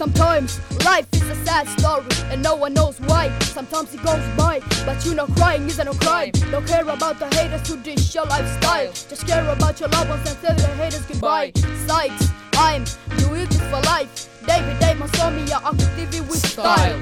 Sometimes life is a sad story and no one knows why. Sometimes it goes by, but you know crying isn't a crime. Don't care about the haters who dish your lifestyle. Just care about your loved ones and tell the haters goodbye. Sights, I'm doing this for life. David Damon saw me ja aktiivi with style.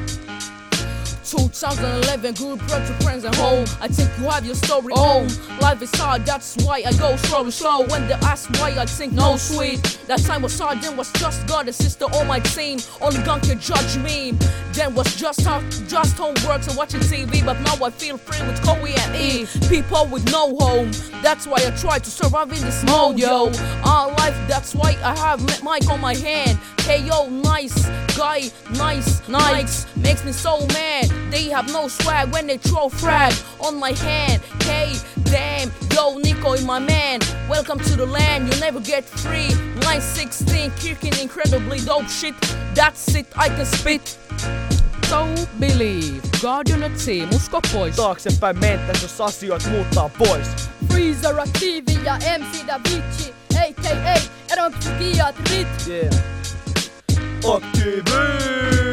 2011, good brother, friends at home. I think you have your story on. Life is hard, that's why I go slow. When they ask why, I think no sweet. That time was hard, then was just God and sister on my team. Only God can judge me. Then was just homework and watching TV. But now I feel free with Chloe and E. People with no home. That's why I try to survive in this mode, yo. Our life, that's why I have mic on my hand. Hey yo, nice guy, nice. Makes me so mad. They have no swag when they throw frag on my hand. Hey, damn, yo, Nico, my man. Welcome to the land, you'll never get free. Line 16, kicking incredibly dope shit. That's it, I can spit. So believe, Guardian team, usko pois. Taaksepäin mentäis, jos asiat muuttaa pois. Freezer aktiivi ja MC Da Vinci, a.k.a. eropsykiatrit. Yeah. Aktiivi!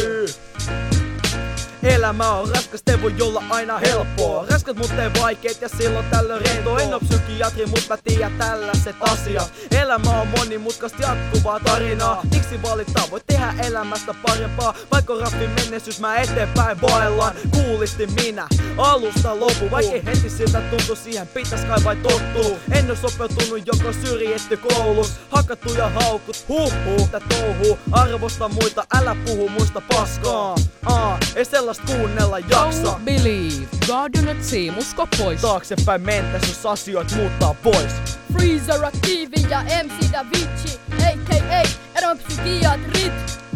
Elämä on raskas, ei voi olla aina helppoa. Raskat mut ei vaikeet ja silloin tällöin rentoa. En oo psykiatri, mut mä tiedän tällaiset asiat. Elämä on monimutkasta jatkuvaa tarinaa. Miksi valittaa? Voit tehdä elämästä parempaa. Vaikka raffin menneisyys mä eteenpäin vaellaan. Kuulisti minä alusta lopu. Vaikka heti siltä tuntuu, siihen pitäis kai vai tottuu. En oo sopeutunut, joko syrjitty koulus. Hakattu ja haukut, mitä touhuu. Arvosta muita, älä puhu muista paskaa. Ei sellaista kuunnella jaksa. Don't believe, Guardian team, usko pois. Taaksepäin mentäis, jos asioit muuttaa pois. Freezer aktiivi ja MC Da Vinci, a.k.a. eropsykiatrit.